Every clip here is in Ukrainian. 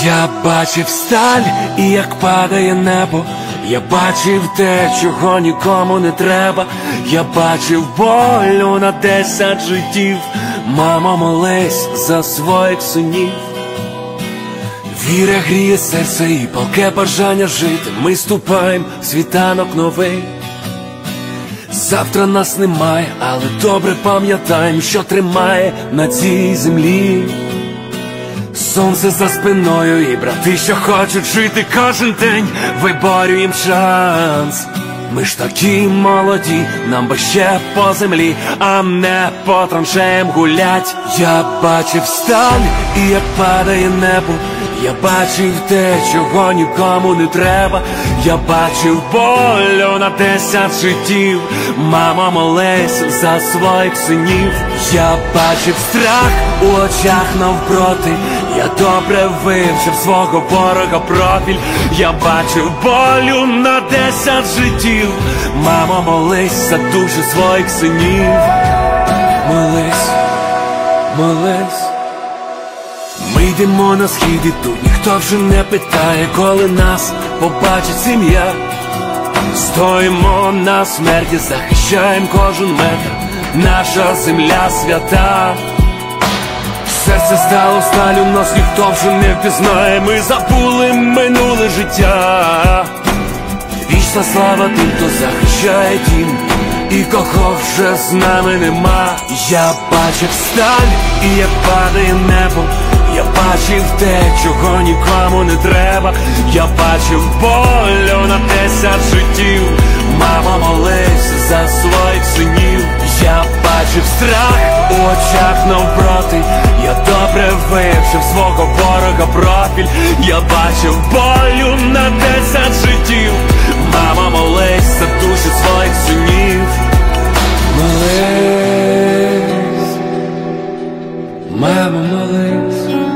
Я бачив сталь і як падає небо. Я бачив те, чого нікому не треба. Я бачив болю на 10 життів. Мамо, молись за своїх синів. Віра гріє серце і палке бажання жити. Ми ступаємо в світанок новий. Завтра нас немає, але добре пам'ятаємо, що тримає на цій землі. Сонце за спиною і брати, що хочуть жити кожен день, виборюєм шанс. Ми ж такі молоді, нам би ще по землі, а не по траншеям гулять. Я бачив сталь і як падає небо. Я бачив те, чого нікому не треба. Я бачив болю на 10 життів. Мамо, молись за своїх синів. Я бачив страх у очах навпроти. Я добре вивчив свого ворога профіль. Я бачив болю на 10 життів. Мамо, молись за душі своїх синів. Молись, молись. Ми йдемо на схід і тут ніхто вже не питає, коли нас побачить сім'я. Стоїмо на смерті, захищаємо кожен метр. Наша земля свята. Серце стало сталю, нас ніхто вже не впізнає. Ми забули минуле життя. Вічна слава тим, хто захищає дім, і кого вже з нами нема. Я бачив сталь і як падає небо. Я бачив те, чого нікому не треба. Я бачив болю на 10 життів. Мама, молись за своїх синів. Я бачив страх у очах навпроти. Я добре вивчив свого ворога профіль. Я бачив болю на 10 життів. Мама, молись за душі своїх синів. Молись, мама, молись.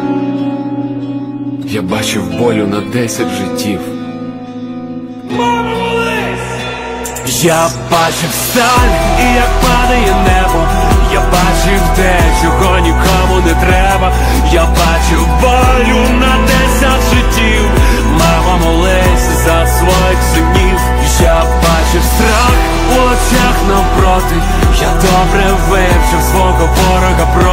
Я бачив болю на 10 життів. Мама, молись! Я бачив сталь і як падає небо. Я бачив те, чого нікому не треба. Я бачив болю на 10 життів. Мама, молись за своїх синів. Я бачив страх у очах навпроти. Я добре вивчив свого ворога.